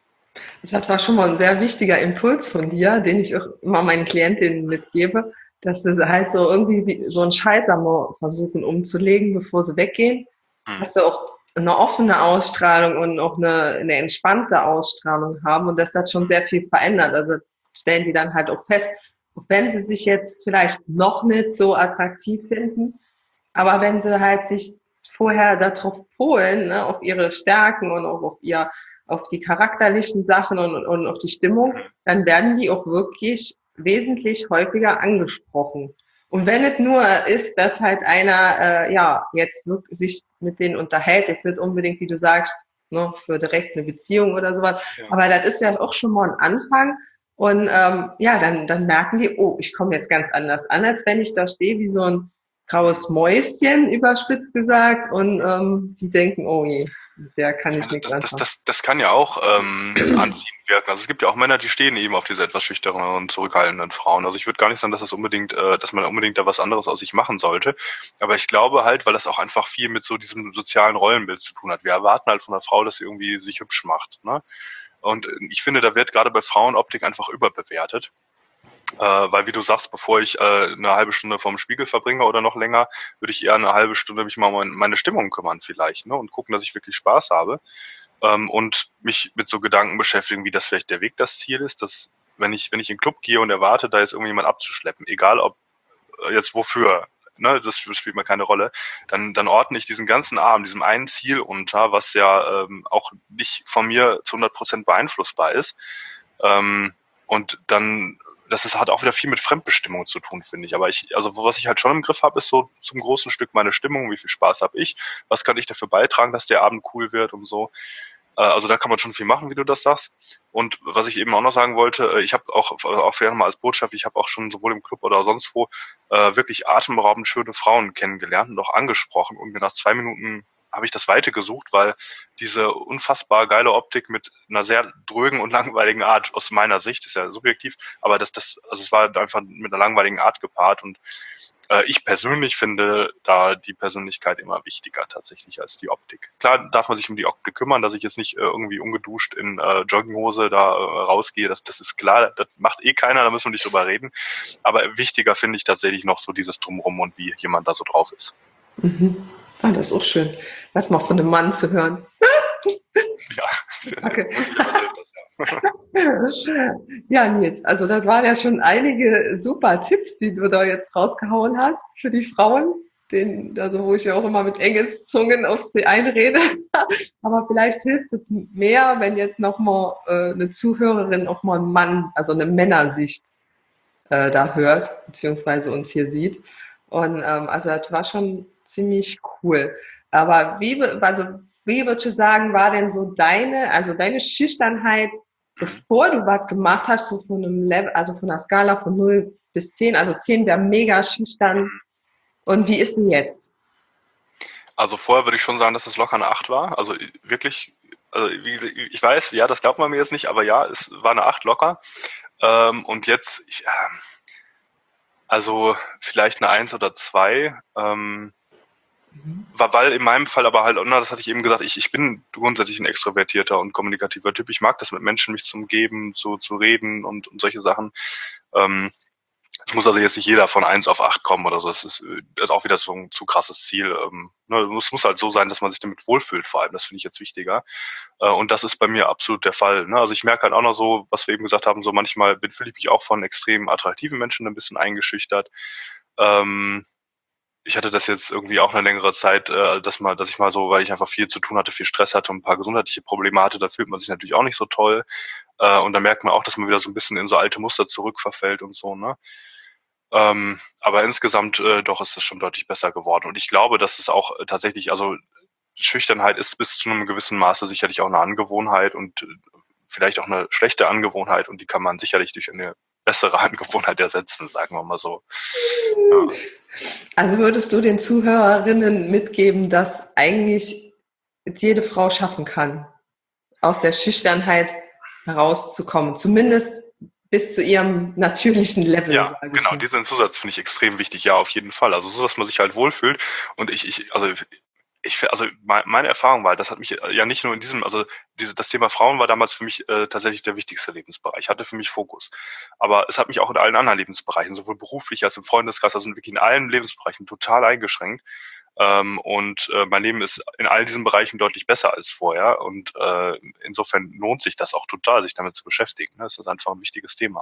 Das war schon mal ein sehr wichtiger Impuls von dir, den ich auch immer meinen Klientinnen mitgebe, dass sie halt so irgendwie wie so einen Schalter mal versuchen umzulegen, bevor sie weggehen, Hm. dass sie auch eine offene Ausstrahlung und auch eine, eine entspannte Ausstrahlung haben und das hat schon sehr viel verändert. Also stellen die dann halt auch fest, auch wenn sie sich jetzt vielleicht noch nicht so attraktiv finden, aber wenn sie halt sich vorher darauf polen, ne, auf ihre Stärken und auch auf ihr, auf die charakterlichen Sachen und, und, und auf die Stimmung, dann werden die auch wirklich wesentlich häufiger angesprochen. Und wenn es nur ist, dass halt einer äh, ja jetzt wirklich sich mit denen unterhält, ist nicht unbedingt, wie du sagst, ne, für direkt eine Beziehung oder sowas, Ja. aber das ist ja auch schon mal ein Anfang. Und ähm, ja, dann, dann merken die, oh, ich komme jetzt ganz anders an, als wenn ich da stehe wie so ein graues Mäuschen, überspitzt gesagt, und ähm, die denken, oh je, mit der kann ich Also nichts das, das, anfangen. das, das kann ja auch ähm, anziehend wirken. Also es gibt ja auch Männer, die stehen eben auf diese etwas schüchternen und zurückhaltenden Frauen. Also ich würde gar nicht sagen, dass das unbedingt, äh, dass man unbedingt da was anderes aus sich machen sollte. Aber ich glaube halt, weil das auch einfach viel mit so diesem sozialen Rollenbild zu tun hat. Wir erwarten halt von einer Frau, dass sie irgendwie sich hübsch macht. Ne? Und ich finde, da wird gerade bei Frauen Optik einfach überbewertet. Äh, weil wie du sagst, bevor ich äh, eine halbe Stunde vorm Spiegel verbringe oder noch länger, würde ich eher eine halbe Stunde mich mal um meine Stimmung kümmern vielleicht, ne? Und gucken, dass ich wirklich Spaß habe. Ähm, und mich mit so Gedanken beschäftigen, wie das vielleicht der Weg das Ziel ist, dass wenn ich, wenn ich in den Club gehe und erwarte, da jetzt irgendjemand abzuschleppen, egal ob äh, jetzt wofür, ne, das spielt mir keine Rolle, dann, dann ordne ich diesen ganzen Abend, diesem einen Ziel unter, was ja ähm, auch nicht von mir zu hundert Prozent beeinflussbar ist. Ähm, und dann das ist, hat auch wieder viel mit Fremdbestimmung zu tun, finde ich. Aber ich, also was ich halt schon im Griff habe, ist so zum großen Stück meine Stimmung, wie viel Spaß habe ich, was kann ich dafür beitragen, dass der Abend cool wird und so. Äh, also da kann man schon viel machen, wie du das sagst. Und was ich eben auch noch sagen wollte, äh, ich habe auch, auch vielleicht nochmal als Botschaft, ich habe auch schon sowohl im Club oder sonst wo äh, wirklich atemberaubend schöne Frauen kennengelernt und auch angesprochen. Und mir nach zwei Minuten habe ich das Weite gesucht, weil diese unfassbar geile Optik mit einer sehr drögen und langweiligen Art aus meiner Sicht, ist ja subjektiv, aber das, das, also es war einfach mit einer langweiligen Art gepaart und äh, ich persönlich finde da die Persönlichkeit immer wichtiger tatsächlich als die Optik. Klar darf man sich um die Optik kümmern, dass ich jetzt nicht äh, irgendwie ungeduscht in äh, Jogginghose da äh, rausgehe, das, das ist klar, das macht eh keiner, da müssen wir nicht drüber reden. Aber wichtiger finde ich tatsächlich noch so dieses Drumherum und wie jemand da so drauf ist. Mhm. Ah, das ist auch schön. Das mal von einem Mann zu hören. Ja, Okay. das, ja. Ja, Nils, also das waren ja schon einige super Tipps, die du da jetzt rausgehauen hast für die Frauen, den, also wo ich ja auch immer mit Engelszungen auf sie einrede. Aber vielleicht hilft es mehr, wenn jetzt nochmal äh, eine Zuhörerin auch mal einen Mann, also eine Männersicht äh, da hört, beziehungsweise uns hier sieht. Und ähm, also das war schon ziemlich cool. Aber wie, also wie würdest du sagen, war denn so deine, also deine Schüchternheit, bevor du was gemacht hast, so von einem Level, also von einer Skala von null bis zehn, also zehn wäre mega schüchtern. Und wie ist sie jetzt? Also vorher würde ich schon sagen, dass es locker eine acht war. Also wirklich, also wie gesagt, ich weiß, ja, das glaubt man mir jetzt nicht, aber ja, es war eine acht locker. Ähm, und jetzt, ich, ähm, also vielleicht eine eins oder zwei. Ähm, war, weil in meinem Fall aber halt, das hatte ich eben gesagt, ich, ich bin grundsätzlich ein extrovertierter und kommunikativer Typ. Ich mag das mit Menschen, mich zu umgeben, zu, zu reden und, und solche Sachen. Ähm, es muss also jetzt nicht jeder von eins auf acht kommen oder so. Das ist, das ist auch wieder so ein zu krasses Ziel. Ähm, ne, es muss halt so sein, dass man sich damit wohlfühlt, vor allem. Das finde ich jetzt wichtiger. Äh, und das ist bei mir absolut der Fall. Ne? Also ich merke halt auch noch so, was wir eben gesagt haben, so manchmal fühle ich mich auch von extrem attraktiven Menschen ein bisschen eingeschüchtert. Ähm, ich hatte das jetzt irgendwie auch eine längere Zeit, äh, dass mal, dass ich mal so, weil ich einfach viel zu tun hatte, viel Stress hatte und ein paar gesundheitliche Probleme hatte, da fühlt man sich natürlich auch nicht so toll. Äh, und da merkt man auch, dass man wieder so ein bisschen in so alte Muster zurückverfällt und so, ne? Ähm, aber insgesamt äh, doch ist es schon deutlich besser geworden. Und ich glaube, dass es auch äh, tatsächlich, also Schüchternheit ist bis zu einem gewissen Maße sicherlich auch eine Angewohnheit und äh, vielleicht auch eine schlechte Angewohnheit und die kann man sicherlich durch eine bessere Angewohnheit ersetzen, sagen wir mal so. Ja. Also würdest du den Zuhörerinnen mitgeben, dass eigentlich jede Frau schaffen kann, aus der Schüchternheit herauszukommen, zumindest bis zu ihrem natürlichen Level, Ja, sage ich genau, mal. diesen Zusatz finde ich extrem wichtig, ja, auf jeden Fall. Also so, dass man sich halt wohlfühlt. Und ich, ich, also ich, also meine Erfahrung war, das hat mich ja nicht nur in diesem, also diese, das Thema Frauen war damals für mich äh, tatsächlich der wichtigste Lebensbereich, hatte für mich Fokus. Aber es hat mich auch in allen anderen Lebensbereichen, sowohl beruflich als im Freundeskreis, also wirklich in allen Lebensbereichen total eingeschränkt. Ähm, und äh, mein Leben ist in all diesen Bereichen deutlich besser als vorher. Und äh, insofern lohnt sich das auch total, sich damit zu beschäftigen. Ne? Das ist einfach ein wichtiges Thema.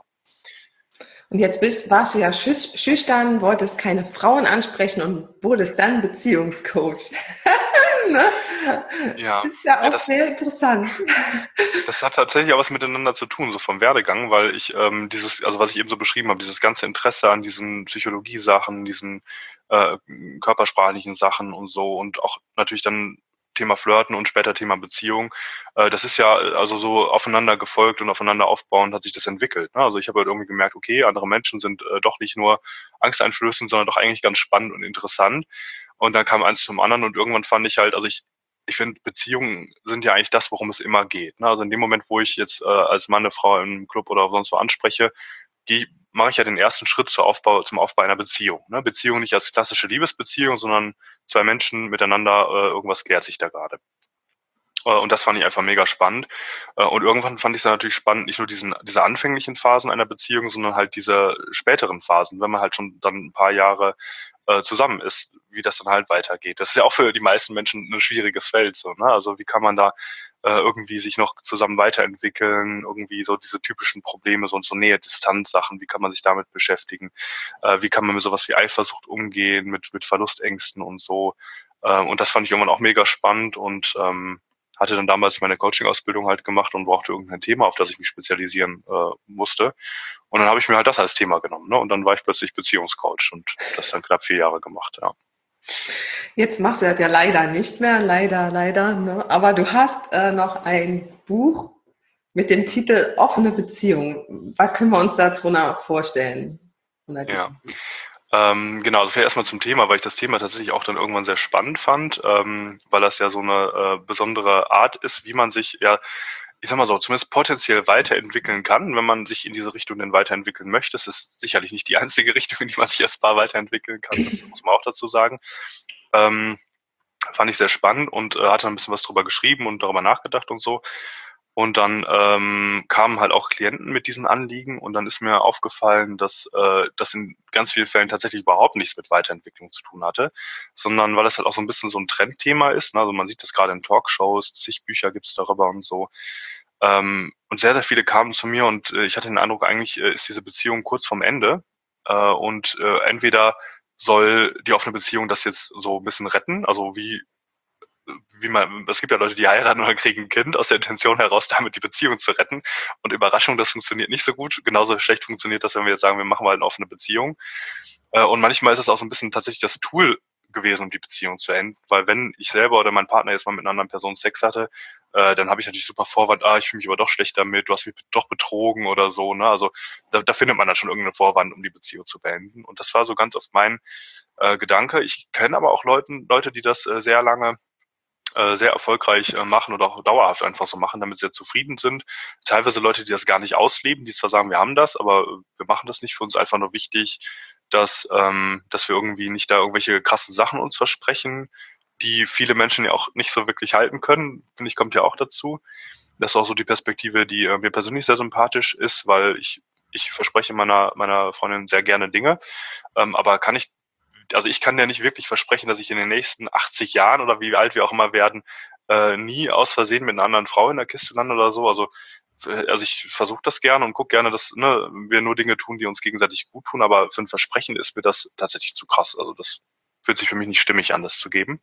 Und jetzt bist, warst du ja schüch schüchtern, wolltest keine Frauen ansprechen und wurdest dann Beziehungscoach. Ne? Ja, Ist ja ja, auch das, sehr interessant. das hat tatsächlich auch was miteinander zu tun, so vom Werdegang, weil ich ähm, dieses, also was ich eben so beschrieben habe, dieses ganze Interesse an diesen Psychologie-Sachen, diesen äh, körpersprachlichen Sachen und so und auch natürlich dann Thema Flirten und später Thema Beziehung, äh, das ist ja also so aufeinander gefolgt und aufeinander aufbauend hat sich das entwickelt. Ne? Also ich habe halt irgendwie gemerkt, okay, andere Menschen sind äh, doch nicht nur angsteinflößend, sondern doch eigentlich ganz spannend und interessant. Und dann kam eins zum anderen und irgendwann fand ich halt, also ich ich finde, Beziehungen sind ja eigentlich das, worum es immer geht. Ne? Also in dem Moment, wo ich jetzt äh, als Mann eine Frau im Club oder sonst wo anspreche, gehe, mache ich ja den ersten Schritt zur Aufbau, zum Aufbau einer Beziehung. Ne? Beziehung nicht als klassische Liebesbeziehung, sondern zwei Menschen miteinander, äh, irgendwas klärt sich da gerade. Äh, Und das fand ich einfach mega spannend. Äh, Und irgendwann fand ich es dann natürlich spannend, nicht nur diesen, diese anfänglichen Phasen einer Beziehung, sondern halt diese späteren Phasen, wenn man halt schon dann ein paar Jahre äh, zusammen ist, wie das dann halt weitergeht. Das ist ja auch für die meisten Menschen ein schwieriges Feld, so, ne? Also wie kann man da äh, irgendwie sich noch zusammen weiterentwickeln, irgendwie so diese typischen Probleme, so, so Nähe-Distanz-Sachen, wie kann man sich damit beschäftigen? Äh, wie kann man mit sowas wie Eifersucht umgehen, mit, mit Verlustängsten und so. Äh, und das fand ich irgendwann auch mega spannend und ähm, hatte dann damals meine Coaching-Ausbildung halt gemacht und brauchte irgendein Thema, auf das ich mich spezialisieren äh, musste. Und dann habe ich mir halt das als Thema genommen, ne? Und dann war ich plötzlich Beziehungscoach und das dann knapp vier Jahre gemacht, ja. Jetzt machst du das ja leider nicht mehr, leider, leider. Ne? Aber du hast äh, noch ein Buch mit dem Titel Offene Beziehung. Was können wir uns darunter vorstellen? Ja. Ähm, genau, also vielleicht erstmal zum Thema, weil ich das Thema tatsächlich auch dann irgendwann sehr spannend fand, ähm, weil das ja so eine äh, besondere Art ist, wie man sich ja, ich sag mal so, zumindest potenziell weiterentwickeln kann, wenn man sich in diese Richtung denn weiterentwickeln möchte. Es ist sicherlich nicht die einzige Richtung, in die man sich als Paar weiterentwickeln kann, das muss man auch dazu sagen. Ähm, fand ich sehr spannend und äh, hatte ein bisschen was drüber geschrieben und darüber nachgedacht und so. Und dann ähm, kamen halt auch Klienten mit diesen Anliegen und dann ist mir aufgefallen, dass äh, das in ganz vielen Fällen tatsächlich überhaupt nichts mit Weiterentwicklung zu tun hatte, sondern weil das halt auch so ein bisschen so ein Trendthema ist. Ne? Also man sieht das gerade in Talkshows, zig Bücher gibt's darüber und so. Ähm, und sehr, sehr viele kamen zu mir und äh, ich hatte den Eindruck, eigentlich äh, ist diese Beziehung kurz vorm Ende äh, und äh, entweder soll die offene Beziehung das jetzt so ein bisschen retten, also wie wie man, es gibt ja Leute, die heiraten oder kriegen ein Kind aus der Intention heraus, damit die Beziehung zu retten. Und Überraschung, das funktioniert nicht so gut. Genauso schlecht funktioniert das, wenn wir jetzt sagen, wir machen mal eine offene Beziehung. Äh, Und manchmal ist es auch so ein bisschen tatsächlich das Tool gewesen, um die Beziehung zu enden. Weil wenn ich selber oder mein Partner jetzt mal mit einer anderen Person Sex hatte, äh, dann habe ich natürlich super Vorwand, ah, ich fühle mich aber doch schlecht damit, du hast mich doch betrogen oder so. Ne? Also da, da findet man dann schon irgendeinen Vorwand, um die Beziehung zu beenden. Und das war so ganz oft mein äh, Gedanke. Ich kenne aber auch Leuten, Leute, die das äh, sehr lange äh, sehr erfolgreich äh, machen oder auch dauerhaft einfach so machen, damit sie sehr zufrieden sind. Teilweise Leute, die das gar nicht ausleben, die zwar sagen, wir haben das, aber äh, wir machen das nicht. Für uns einfach nur wichtig, dass, ähm, dass wir irgendwie nicht da irgendwelche krassen Sachen uns versprechen, die viele Menschen ja auch nicht so wirklich halten können, finde ich, kommt ja auch dazu. Das ist auch so die Perspektive, die äh, mir persönlich sehr sympathisch ist, weil ich ich verspreche meiner meiner Freundin sehr gerne Dinge, ähm, aber kann ich also ich kann ja nicht wirklich versprechen, dass ich in den nächsten achtzig Jahren oder wie alt wir auch immer werden, äh, nie aus Versehen mit einer anderen Frau in der Kiste lande oder so. Also, äh, also ich versuche das gerne und gucke gerne, dass ne, wir nur Dinge tun, die uns gegenseitig gut tun, aber für ein Versprechen ist mir das tatsächlich zu krass. Also das fühlt sich für mich nicht stimmig an, das zu geben.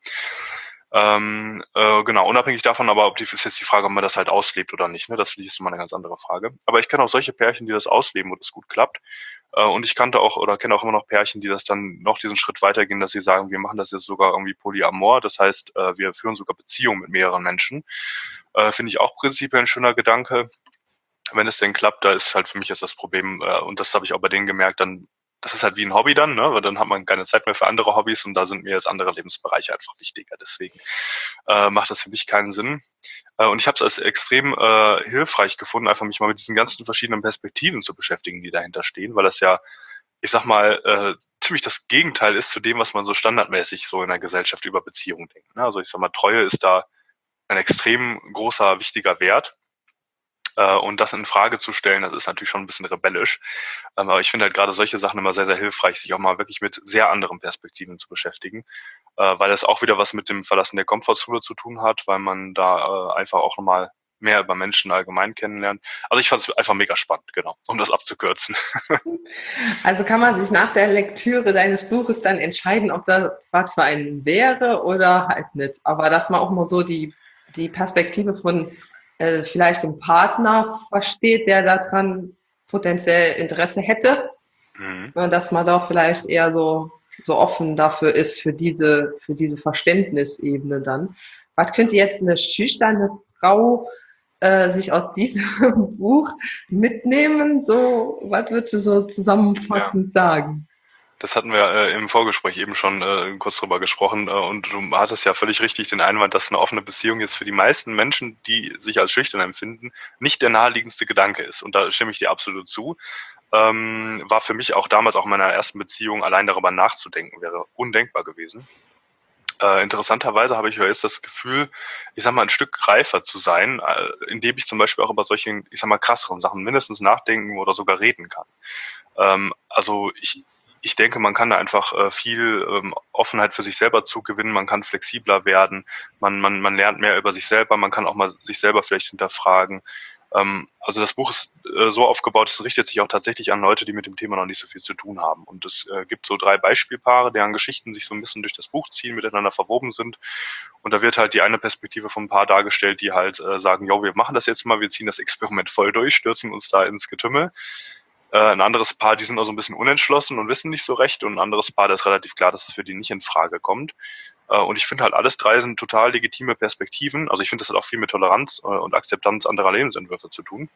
Ähm, äh, genau, unabhängig davon, aber ob die, ist jetzt die Frage, ob man das halt auslebt oder nicht. Ne? Das finde ich ist immer eine ganz andere Frage. Aber ich kenne auch solche Pärchen, die das ausleben, wo das gut klappt. Äh, und ich kannte auch oder kenne auch immer noch Pärchen, die das dann noch diesen Schritt weitergehen, dass sie sagen, wir machen das jetzt sogar irgendwie Polyamor. Das heißt, äh, wir führen sogar Beziehungen mit mehreren Menschen. Äh, finde ich auch prinzipiell ein schöner Gedanke. Wenn es denn klappt, da ist halt für mich jetzt das Problem, äh, und das habe ich auch bei denen gemerkt, dann das ist halt wie ein Hobby dann, ne? Weil dann hat man keine Zeit mehr für andere Hobbys und da sind mir jetzt andere Lebensbereiche einfach wichtiger. Deswegen äh, macht das für mich keinen Sinn. Äh, und ich habe es als extrem äh, hilfreich gefunden, einfach mich mal mit diesen ganzen verschiedenen Perspektiven zu beschäftigen, die dahinter stehen, weil das ja, ich sag mal, äh, ziemlich das Gegenteil ist zu dem, was man so standardmäßig so in der Gesellschaft über Beziehungen denkt. Ne? Also ich sag mal, Treue ist da ein extrem großer, wichtiger Wert. Äh, und das in Frage zu stellen, das ist natürlich schon ein bisschen rebellisch. Ähm, aber ich finde halt gerade solche Sachen immer sehr, sehr hilfreich, sich auch mal wirklich mit sehr anderen Perspektiven zu beschäftigen, äh, weil das auch wieder was mit dem Verlassen der Komfortzone zu tun hat, weil man da äh, einfach auch nochmal mehr über Menschen allgemein kennenlernt. Also ich fand es einfach mega spannend, genau, um das abzukürzen. Also kann man sich nach der Lektüre deines Buches dann entscheiden, ob das was für einen wäre oder halt nicht. Aber dass man auch mal so die, die Perspektive von äh, vielleicht dem Partner versteht, der daran potenziell Interesse hätte, Mhm. ne, dass man doch vielleicht eher so, so offen dafür ist, für diese, für diese Verständnisebene dann. Was könnte jetzt eine schüchterne Frau äh, sich aus diesem Buch mitnehmen? So, was würdest du so Ja. zusammenfassend sagen? Das hatten wir äh, im Vorgespräch eben schon äh, kurz drüber gesprochen äh, und du hattest ja völlig richtig den Einwand, dass eine offene Beziehung jetzt für die meisten Menschen, die sich als schüchtern empfinden, nicht der naheliegendste Gedanke ist. Und da stimme ich dir absolut zu. Ähm, war für mich auch damals, auch in meiner ersten Beziehung, allein darüber nachzudenken, wäre undenkbar gewesen. Äh, interessanterweise habe ich ja jetzt das Gefühl, ich sag mal, ein Stück reifer zu sein, äh, indem ich zum Beispiel auch über solche, ich sag mal, krasseren Sachen mindestens nachdenken oder sogar reden kann. Ähm, also ich, ich denke, man kann da einfach äh, viel ähm, Offenheit für sich selber zugewinnen, man kann flexibler werden, man, man, man lernt mehr über sich selber, man kann auch mal sich selber vielleicht hinterfragen. Ähm, also das Buch ist äh, so aufgebaut, es richtet sich auch tatsächlich an Leute, die mit dem Thema noch nicht so viel zu tun haben. Und es äh, gibt so drei Beispielpaare, deren Geschichten sich so ein bisschen durch das Buch ziehen, miteinander verwoben sind. Und da wird halt die eine Perspektive vom Paar dargestellt, die halt äh, sagen, jo, wir machen das jetzt mal, wir ziehen das Experiment voll durch, stürzen uns da ins Getümmel. Äh, ein anderes Paar, die sind noch so ein bisschen unentschlossen und wissen nicht so recht. Und ein anderes Paar, da ist relativ klar, dass es für die nicht in Frage kommt. Äh, und ich finde halt, alles drei sind total legitime Perspektiven. Also ich finde, das hat auch viel mit Toleranz äh, und Akzeptanz anderer Lebensentwürfe zu tun.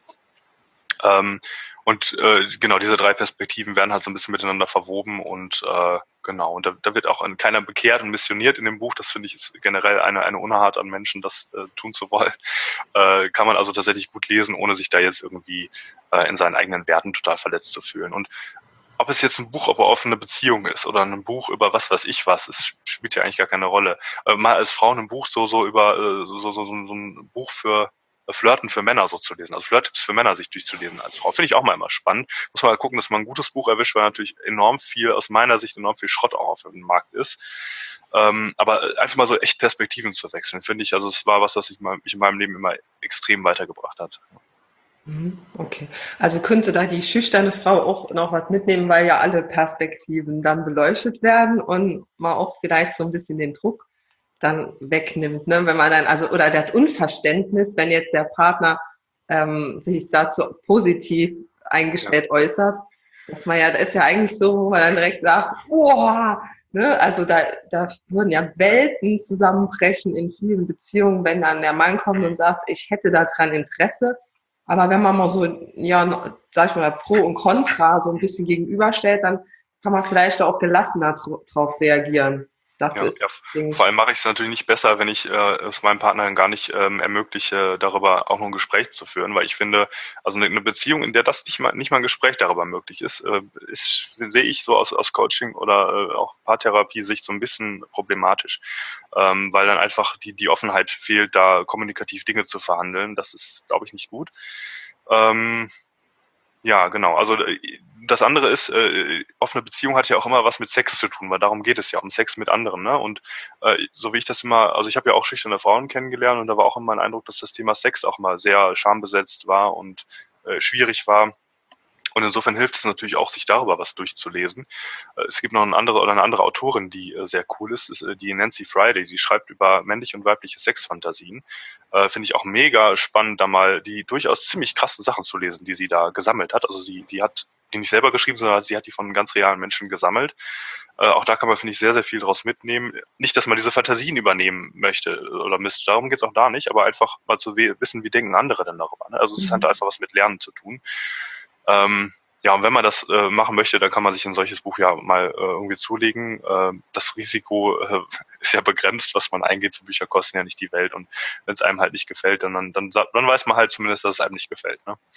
Ähm, und äh, genau, diese drei Perspektiven werden halt so ein bisschen miteinander verwoben und äh, genau, und da, da wird auch keiner bekehrt und missioniert in dem Buch. Das finde ich ist generell eine, eine Unart an Menschen, das äh, tun zu wollen. Äh, kann man also tatsächlich gut lesen, ohne sich da jetzt irgendwie äh, in seinen eigenen Werten total verletzt zu fühlen. Und ob es jetzt ein Buch über offene Beziehung ist oder ein Buch über was weiß ich was, es spielt ja eigentlich gar keine Rolle. Äh, mal als Frau ein Buch so so über äh, so, so, so, so ein Buch für äh, Flirten für Männer so zu lesen, also Flirt-Tipps für Männer sich durchzulesen als Frau, finde ich auch mal immer spannend. Muss man mal gucken, dass man ein gutes Buch erwischt, weil natürlich enorm viel, aus meiner Sicht enorm viel Schrott auch auf dem Markt ist. Ähm, aber einfach mal so echt Perspektiven zu wechseln, finde ich, also es war was, was ich, mal, mich in meinem Leben immer extrem weitergebracht hat. Mhm, okay. Also könnte da die schüchterne Frau auch noch was mitnehmen, weil ja alle Perspektiven dann beleuchtet werden und man auch vielleicht so ein bisschen den Druck dann wegnimmt, ne? Wenn man dann, also, oder das Unverständnis, wenn jetzt der Partner ähm, sich dazu positiv Ja, eingestellt äußert, dass man ja, das ist ja eigentlich so, wo man dann direkt sagt, boah, ne? Also da, da würden ja Welten zusammenbrechen in vielen Beziehungen, wenn dann der Mann kommt und sagt, ich hätte daran Interesse. Aber wenn man mal so, ja, sag ich mal, Pro und Contra so ein bisschen gegenüberstellt, dann kann man vielleicht auch gelassener drauf reagieren. Dafür ja, ist ja. das Ding. Vor allem mache ich es natürlich nicht besser, wenn ich äh, es meinem Partner dann gar nicht ähm, ermögliche, darüber auch noch ein Gespräch zu führen, weil ich finde, also eine, eine Beziehung, in der das nicht mal nicht mal ein Gespräch darüber möglich ist, äh, ist sehe ich so aus aus Coaching oder äh, auch Paartherapie-Sicht so ein bisschen problematisch, ähm, weil dann einfach die die Offenheit fehlt, da kommunikativ Dinge zu verhandeln. Das ist, glaube ich, nicht gut. Ähm, Ja, genau. Also äh, das andere ist, äh, offene Beziehung hat ja auch immer was mit Sex zu tun, weil darum geht es ja, um Sex mit anderen, ne? Und äh, so wie ich das immer, also ich habe ja auch schüchterne Frauen kennengelernt und da war auch immer mein Eindruck, dass das Thema Sex auch mal sehr schambesetzt war und äh, schwierig war. Und insofern hilft es natürlich auch, sich darüber was durchzulesen. Äh, Es gibt noch eine andere oder eine andere Autorin, die äh, sehr cool ist, ist äh, die Nancy Friday, die schreibt über männliche und weibliche Sexfantasien. Äh, Finde ich auch mega spannend, da mal die durchaus ziemlich krassen Sachen zu lesen, die sie da gesammelt hat. Also sie, sie hat die nicht selber geschrieben, sondern sie hat die von ganz realen Menschen gesammelt. Äh, auch da kann man, finde ich, sehr, sehr viel draus mitnehmen. Nicht, dass man diese Fantasien übernehmen möchte oder müsste, darum geht's auch da nicht, aber einfach mal zu wissen, wie denken andere denn darüber. Ne? Also es hat Mhm. einfach was mit Lernen zu tun. Ähm, ja, und wenn man das äh, machen möchte, dann kann man sich ein solches Buch ja mal äh, irgendwie zulegen. Äh, das Risiko äh, ist ja begrenzt, was man eingeht. So Bücher kosten ja nicht die Welt. Und wenn es einem halt nicht gefällt, dann, dann, dann, dann weiß man halt zumindest, dass es einem nicht gefällt. Ne?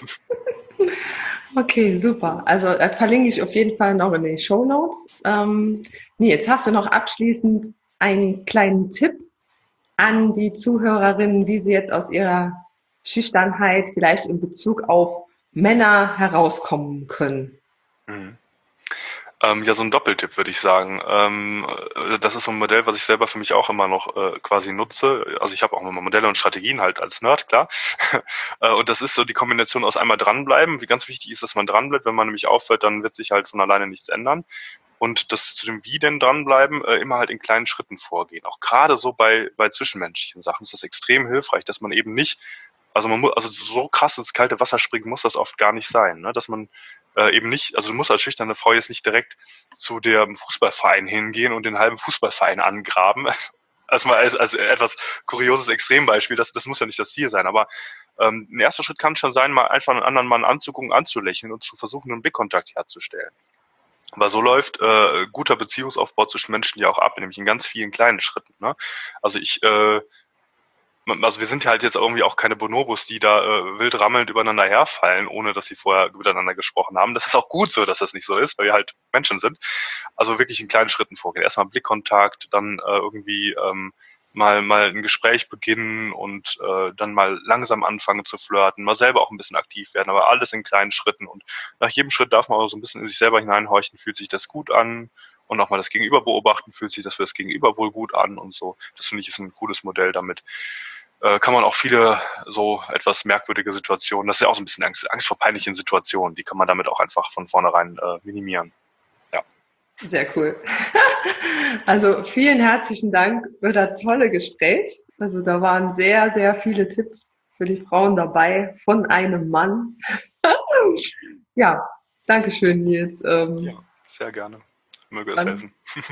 Okay, super. Also das verlinke ich auf jeden Fall noch in den Show Notes. Ähm, nee, jetzt hast du noch abschließend einen kleinen Tipp an die Zuhörerinnen, wie sie jetzt aus ihrer Schüchternheit vielleicht in Bezug auf Männer herauskommen können. Mhm. Ähm, ja, so ein Doppeltipp würde ich sagen. Ähm, äh, das ist so ein Modell, was ich selber für mich auch immer noch äh, quasi nutze. Also ich habe auch immer Modelle und Strategien halt als Nerd, klar. äh, und das ist so die Kombination aus einmal dranbleiben. Wie ganz wichtig ist, dass man dranbleibt. Wenn man nämlich aufhört, dann wird sich halt von alleine nichts ändern. Und das zu dem Wie denn dranbleiben, äh, immer halt in kleinen Schritten vorgehen. Auch gerade so bei, bei zwischenmenschlichen Sachen ist das extrem hilfreich, dass man eben nicht, also man muss, also so krass ins kalte Wasser springen muss das oft gar nicht sein, ne? Dass man äh, eben nicht, also du musst als schüchterne Frau jetzt nicht direkt zu dem Fußballverein hingehen und den halben Fußballverein angraben. Also mal als, als etwas kurioses Extrembeispiel, das, das muss ja nicht das Ziel sein, aber ähm, ein erster Schritt kann schon sein, mal einfach einen anderen Mann anzugucken, anzulächeln und zu versuchen, einen Blickkontakt herzustellen. Aber so läuft äh, guter Beziehungsaufbau zwischen Menschen ja auch ab, nämlich in ganz vielen kleinen Schritten. Ne? Also ich, äh, also wir sind ja halt jetzt irgendwie auch keine Bonobos, die da äh, wild rammelnd übereinander herfallen, ohne dass sie vorher miteinander gesprochen haben. Das ist auch gut so, dass das nicht so ist, weil wir halt Menschen sind. Also wirklich in kleinen Schritten vorgehen. Erstmal Blickkontakt, dann äh, irgendwie ähm, mal mal ein Gespräch beginnen und äh, dann mal langsam anfangen zu flirten, mal selber auch ein bisschen aktiv werden, aber alles in kleinen Schritten. Und nach jedem Schritt darf man auch so ein bisschen in sich selber hineinhorchen, fühlt sich das gut an? Und auch mal das Gegenüber beobachten, fühlt sich das für das Gegenüber wohl gut an und so. Das finde ich ist ein cooles Modell damit äh, kann man auch viele so etwas merkwürdige Situationen, das ist ja auch so ein bisschen Angst, Angst vor peinlichen Situationen, die kann man damit auch einfach von vornherein äh, minimieren. Ja. Sehr cool. Also vielen herzlichen Dank für das tolle Gespräch. Also da waren sehr, sehr viele Tipps für die Frauen dabei von einem Mann. Ja, danke schön, Nils. Ähm, Ja, sehr gerne. Möge es helfen.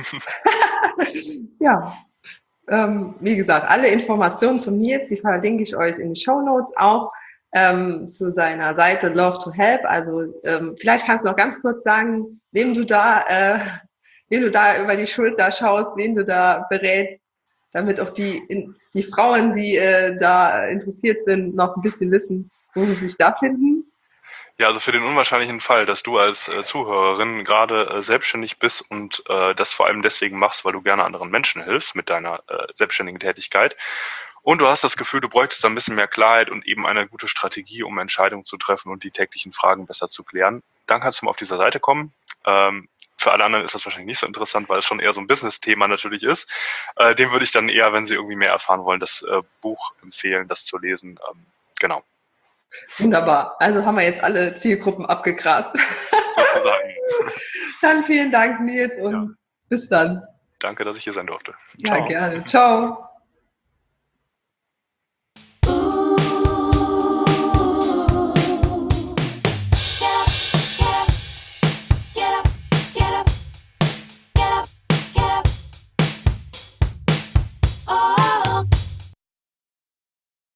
Ja, ähm, wie gesagt, alle Informationen zum Nils, die verlinke ich euch in die Shownotes auch ähm, zu seiner Seite Love to Help. Also ähm, vielleicht kannst du noch ganz kurz sagen, wem du da, äh, wem du da über die Schulter schaust, wen du da berätst, damit auch die, in, die Frauen, die äh, da interessiert sind, noch ein bisschen wissen, wo sie sich da finden. Ja, also für den unwahrscheinlichen Fall, dass du als äh, Zuhörerin gerade äh, selbstständig bist und äh, das vor allem deswegen machst, weil du gerne anderen Menschen hilfst mit deiner äh, selbstständigen Tätigkeit und du hast das Gefühl, du bräuchtest da ein bisschen mehr Klarheit und eben eine gute Strategie, um Entscheidungen zu treffen und die täglichen Fragen besser zu klären, dann kannst du mal auf dieser Seite kommen. Ähm, für alle anderen ist das wahrscheinlich nicht so interessant, weil es schon eher so ein Business-Thema natürlich ist. Äh, dem würde ich dann eher, wenn sie irgendwie mehr erfahren wollen, das äh, Buch empfehlen, das zu lesen. Ähm, genau. Wunderbar. Also haben wir jetzt alle Zielgruppen abgegrast. Sozusagen. Dann vielen Dank, Nils, und Ja. bis dann. Danke, dass ich hier sein durfte. Ja, Ciao. gerne. Ciao.